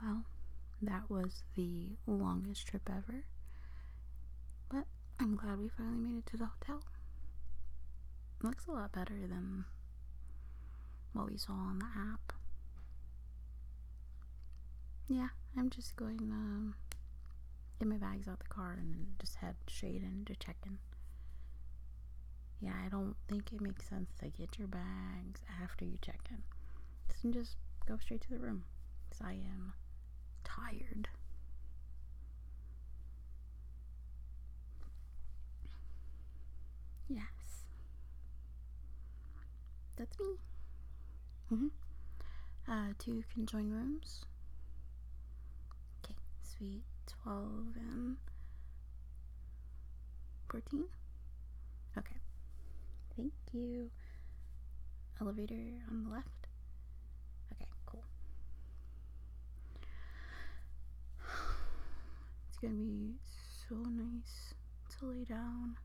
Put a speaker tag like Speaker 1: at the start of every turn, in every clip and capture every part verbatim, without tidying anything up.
Speaker 1: Well, that was the longest trip ever. But I'm glad we finally made it to the hotel. It looks a lot better than what we saw on the app. Yeah, I'm just going to um, get my bags out the car and then just head straight into check-in. Yeah, I don't think it makes sense to get your bags after you check in. So just go straight to the room, because I am tired. Yes. That's me. Mm-hmm. Uh, two conjoined rooms. Okay, suite twelve and fourteen. Okay. Thank you. Elevator on the left. Okay, cool. It's gonna be so nice to lay down.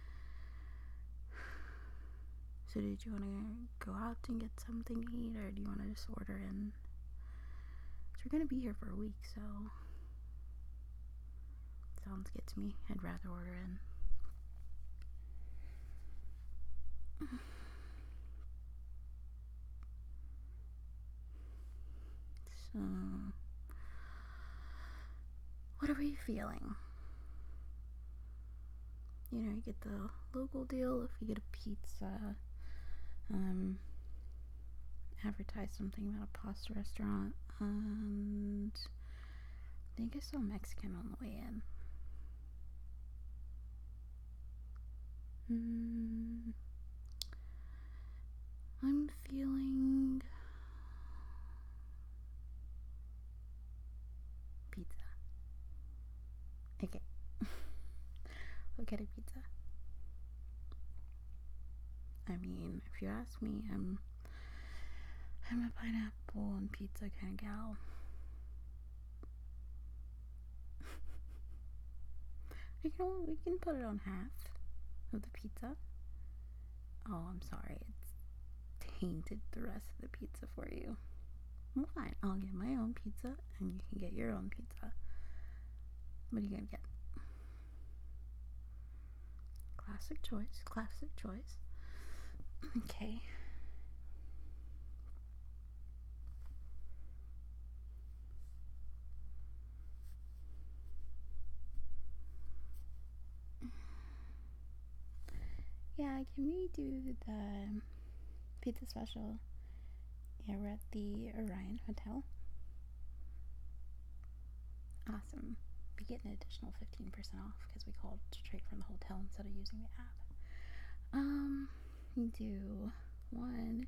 Speaker 1: So did you want to go out and get something to eat, or do you want to just order in? So we're gonna be here for a week, so sounds good to me. I'd rather order in. So, what are we feeling? You know, you get the local deal if you get a pizza. Um, advertise something about a pasta restaurant, and I think I saw Mexican on the way in. Mm, I'm feeling pizza. Okay. I'll get a pizza. I mean, if you ask me, I'm I'm a pineapple and pizza kind of gal. You know, we can put it on half of the pizza. Oh, I'm sorry. It's tainted the rest of the pizza for you. Well, fine. I'll get my own pizza and you can get your own pizza. What are you gonna get? Classic choice. Classic choice. Okay. Yeah, can we do the pizza special? Yeah, we're at the Orion Hotel. Awesome. We get an additional fifteen percent off because we called straight from the hotel instead of using the app. Um, we do one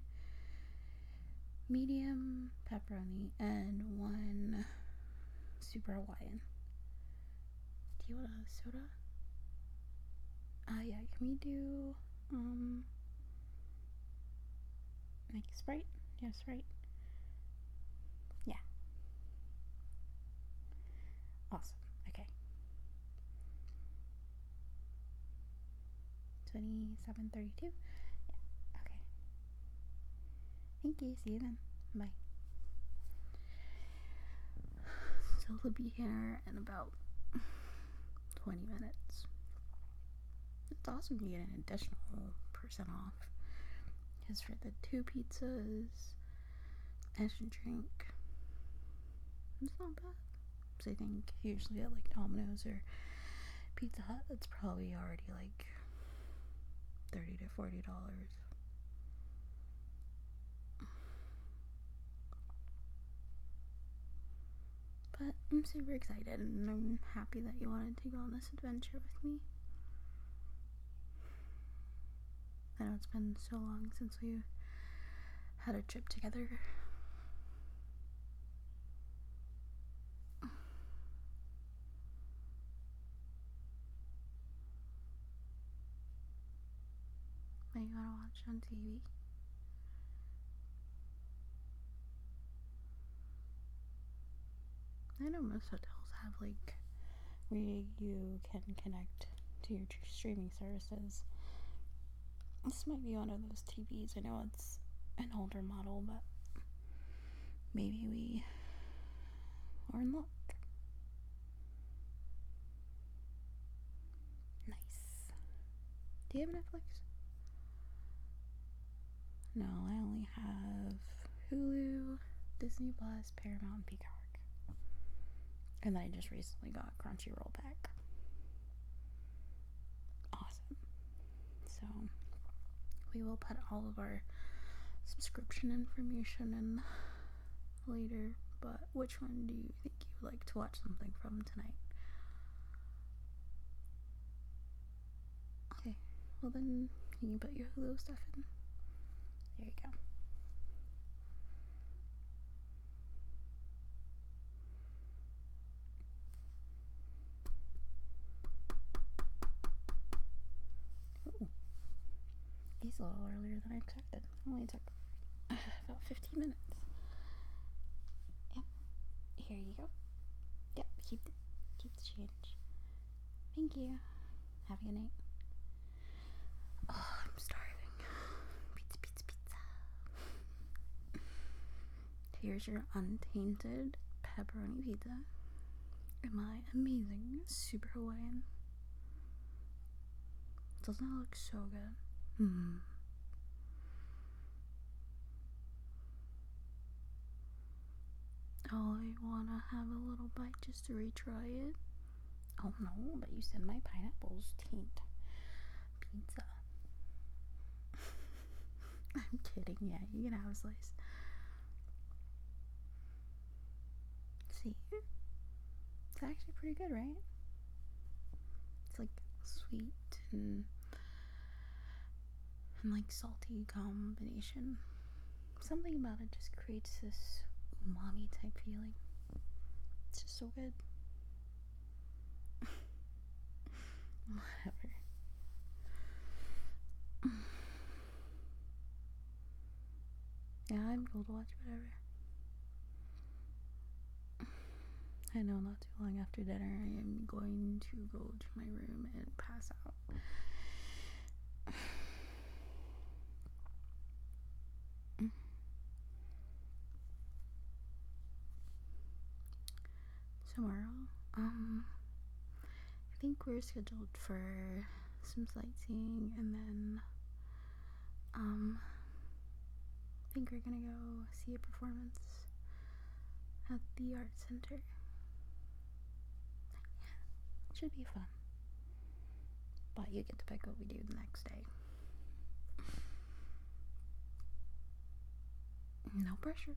Speaker 1: medium pepperoni and one super Hawaiian. Do you want a soda? Uh, yeah, can we do, um, like Sprite? Yeah, Sprite. Yeah. Awesome. Okay. twenty-seven thirty-two? Yeah. Okay. Thank you. See you then. Bye. So we'll be here in about twenty minutes. It's awesome to get an additional percent off. Because for the two pizzas and a drink, it's not bad. So I think usually at like Domino's or Pizza Hut, it's probably already like thirty to forty dollars. But I'm super excited and I'm happy that you wanted to go on this adventure with me. I know it's been so long since we had a trip together. What you want to watch on T V? I know most hotels have like where you can connect to your streaming services. This might be one of those T Vs. I know it's an older model, but maybe we we're in luck. Nice. Do you have Netflix? No, I only have Hulu, Disney Plus, Paramount, and Peacock. And then I just recently got Crunchyroll back. Awesome. So, we will put all of our subscription information in later, but which one do you think you would like to watch something from tonight? Okay, well then you can put your Hulu stuff in. There you go. Ooh. He's a little earlier than I expected. It only took uh, about fifteen minutes. Yep. Here you go. Yep, keep the, keep the change. Thank you. Have a good night. Oh, I'm starving. Pizza, pizza, pizza. Here's your untainted pepperoni pizza. And my amazing super Hawaiian. Doesn't that look so good? Hmm. Oh, I wanna have a little bite just to retry it. Oh no, but you said my pineapples taint pizza. I'm kidding, yeah, you can have a slice. See? It's actually pretty good, right? It's like sweet and and like salty combination. Something about it just creates this umami type feeling. It's just so good. Whatever. Yeah, I'm cool to watch whatever. I know not too long after dinner I am going to go to my room and pass out. Tomorrow, um, I think we're scheduled for some sightseeing, and then, um, I think we're gonna go see a performance at the art center. Yeah, should be fun. But you get to pick what we do the next day. No pressure.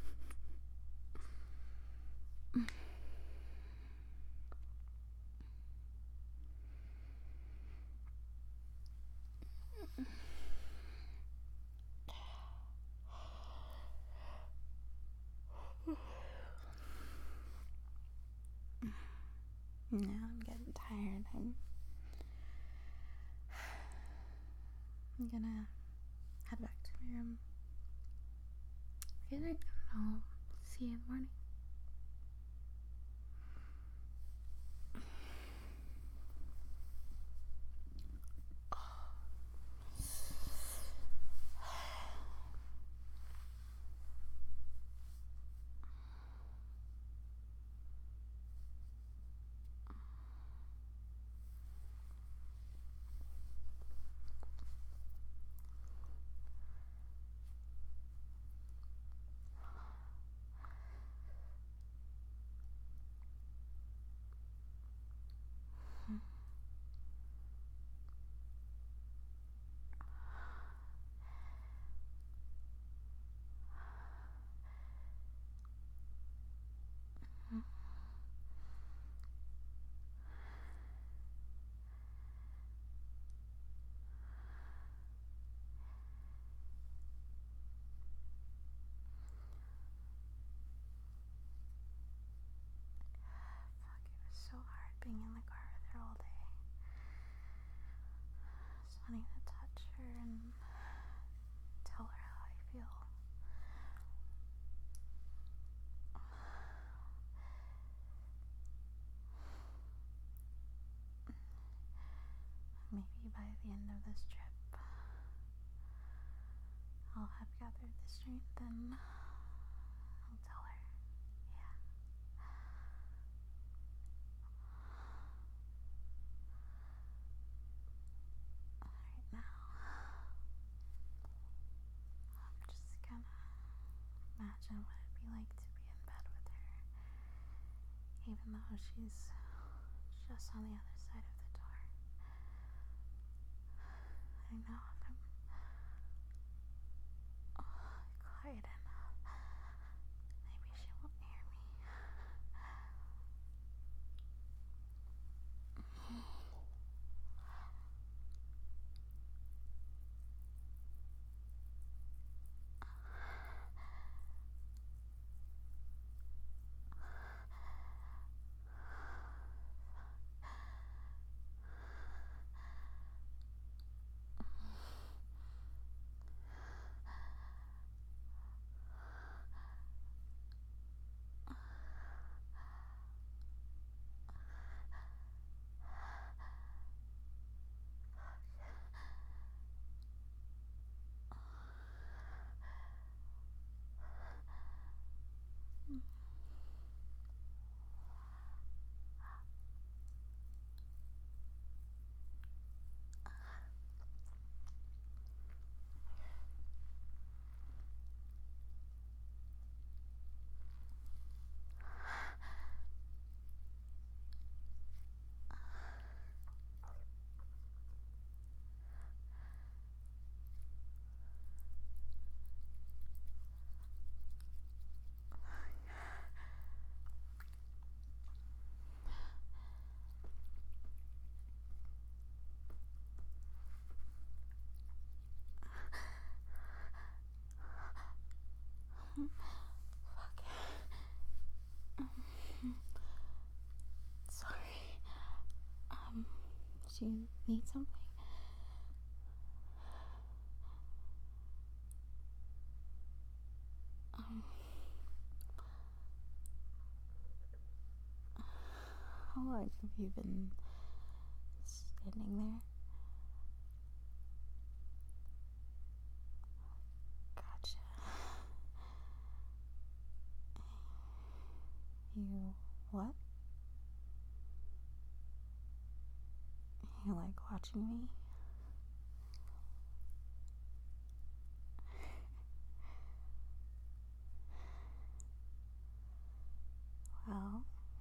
Speaker 1: Yeah, I'm getting tired. I'm, I'm gonna head back to my room. Good night. I'll see you in the morning. So hard being in the car with her all day. Just wanting to touch her and tell her how I feel. Maybe by the end of this trip, I'll have gathered the strength and I'll tell her. Yeah. even though she's just on the other side of the door. I know if I'm oh, quiet enough, maybe she won't hear me. Fuck. Sorry. Um, do you need something? Um, how long have you been standing there? Gotcha. You what? You like watching me? Well,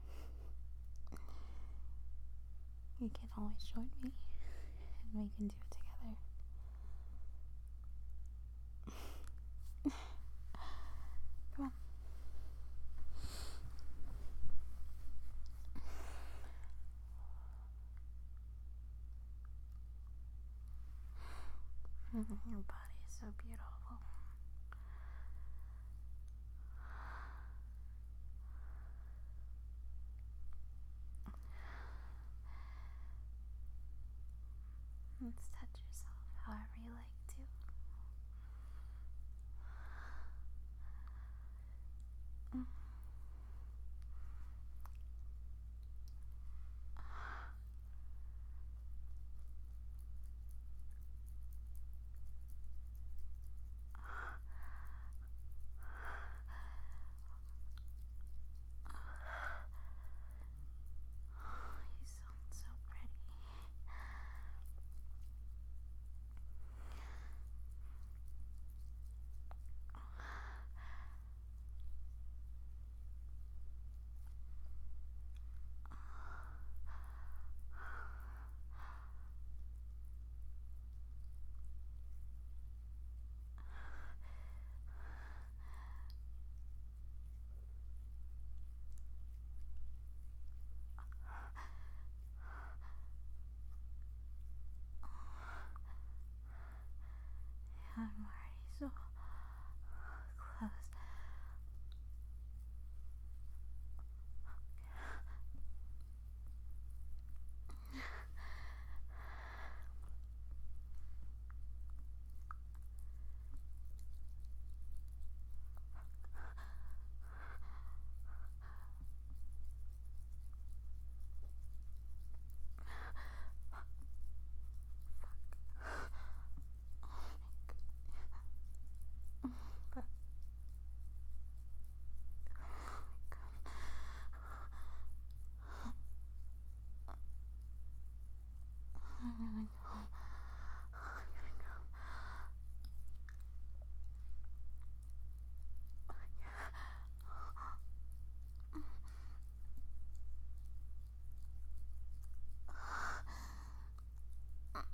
Speaker 1: you can always join me and we can do it together. Come on. Your body is so beautiful. Let's touch yourself however you like to. Mm.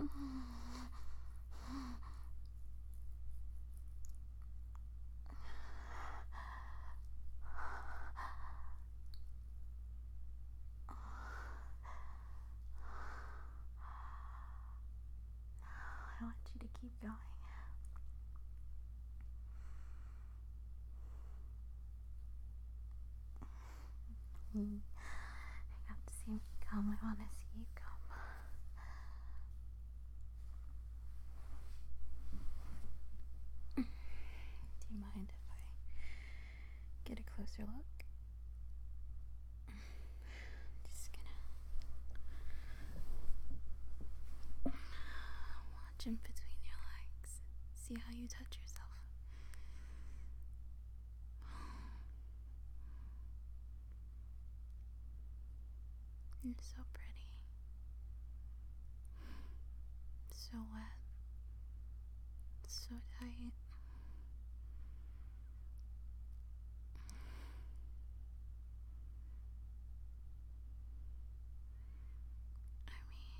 Speaker 1: I want you to keep going. Mm. I got to see me come. I want to see you come. Do you mind if I get a closer look? Just gonna watch in between your legs. See how you touch yourself. You're so pretty. So wet. So tight. I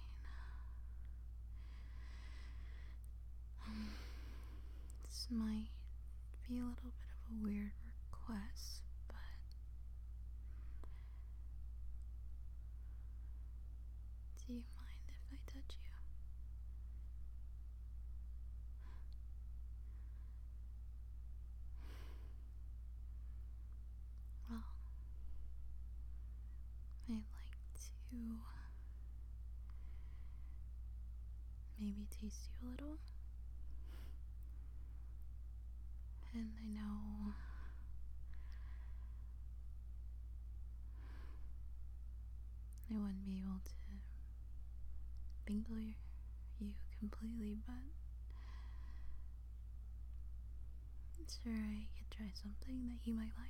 Speaker 1: mean, this might be a little bit of a weird request, but do you mind if I touch you? Well, I'd like to maybe taste you a little. And I know I wouldn't be able to bingle you completely, but I'm sure I could try something that you might like.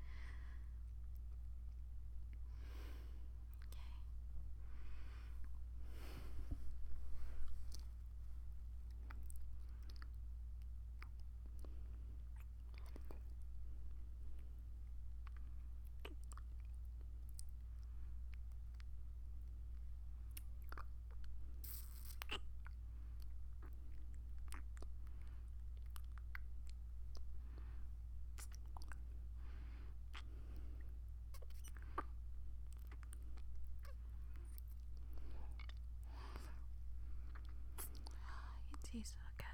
Speaker 1: It tastes so good.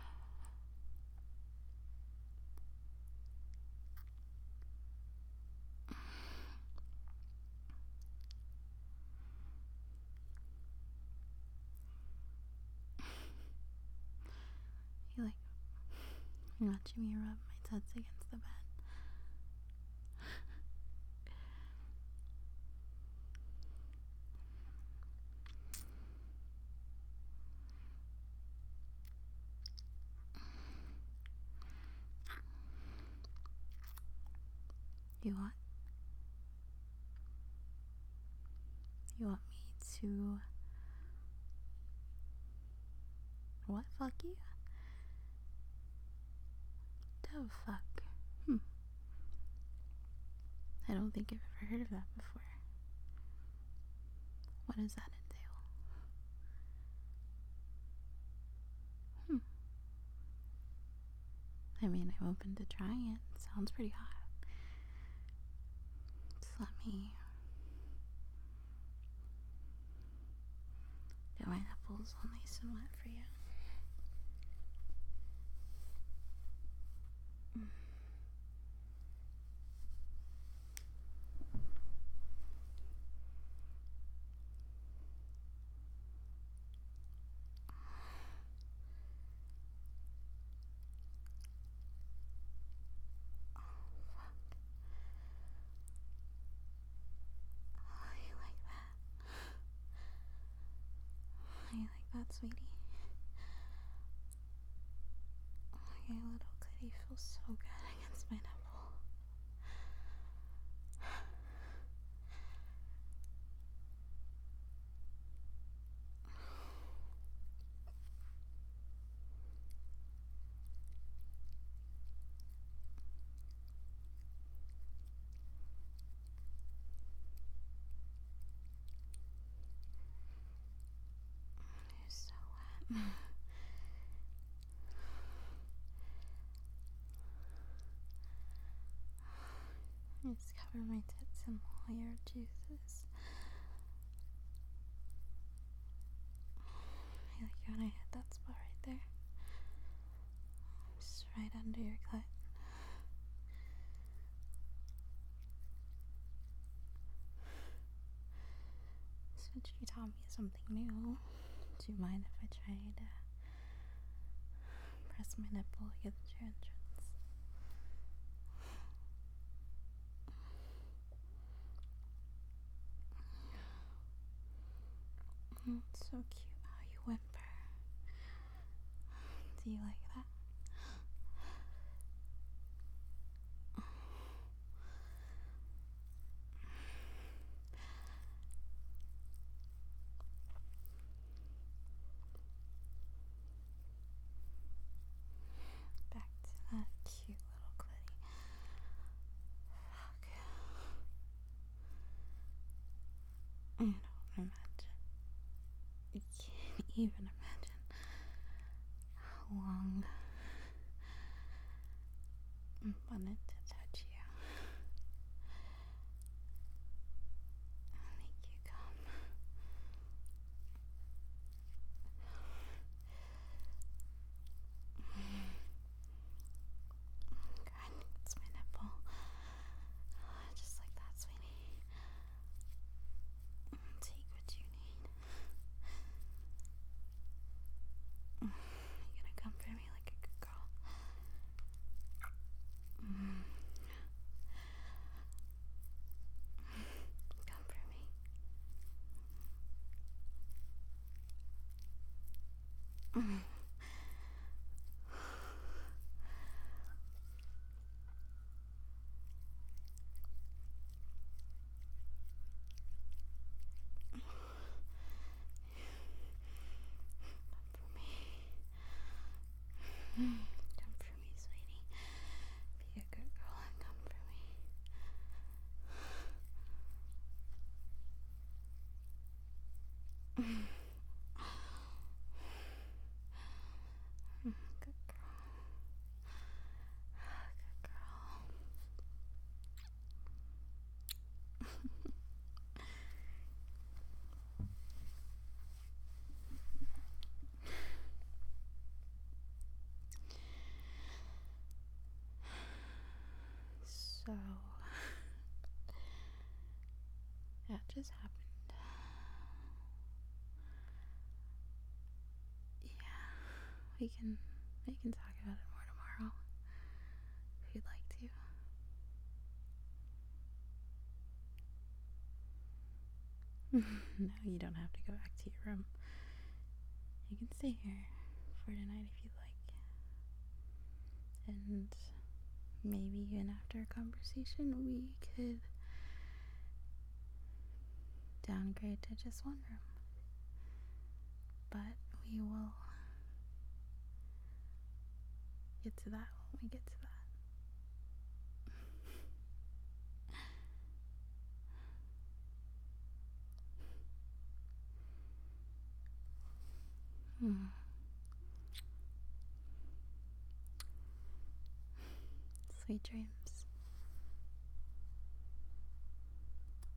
Speaker 1: You like watching me rub my tits against the bed? You want? You want me to what? Fuck you? The fuck? Hmm. I don't think I've ever heard of that before. What does that entail? Hmm. I mean, I'm open to trying it. It sounds pretty hot. Just let me get my nipples all nice and wet for you. Mm. You like that, sweetie? Your little kitty feels so good against my nipple. You're so wet. I just cover my tits in lawyer juices. I like it when I hit that spot right there. Just right under your clit. Since you taught me something new, do you mind if I try to press my nipple against your entrance? Oh, it's so cute how you whimper. Do you like that? Back to that cute little clitty. Fuck. I don't imagine. You can't even imagine how long I wanted to touch you. I'll make you come. God, it's my nipple. Just like that, sweetie. Take what you need. You're gonna come for me like a good girl. Mm. Come for me. Mm. Come for me, sweetie. Be a good girl and come for me. Good girl. Good girl. So, that just happened. Yeah, we can we can talk about it more tomorrow if you'd like to. No, you don't have to go back to your room. You can stay here for tonight if you'd like. And maybe even after a conversation, we could downgrade to just one room. But we will get to that when we get to that. Hmm. Sweet dreams.